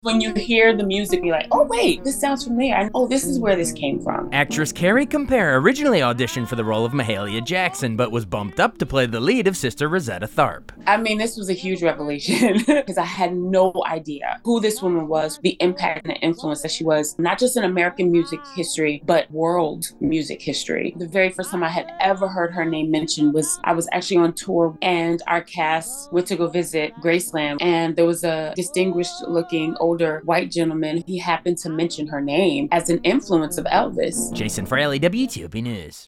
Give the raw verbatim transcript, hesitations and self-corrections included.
When you hear the music, you're like, oh wait, this sounds familiar. And oh, this is where this came from. Actress Carrie Compere originally auditioned for the role of Mahalia Jackson, but was bumped up to play the lead of Sister Rosetta Tharpe. I mean, this was a huge revelation because I had no idea who this woman was, the impact and the influence that she was, not just in American music history, but world music history. The very first time I had ever heard her name mentioned was I was actually on tour and our cast went to go visit Graceland, and there was a distinguished looking older white gentleman. He happened to mention her name as an influence of Elvis. Jason Fraley, W T O P News.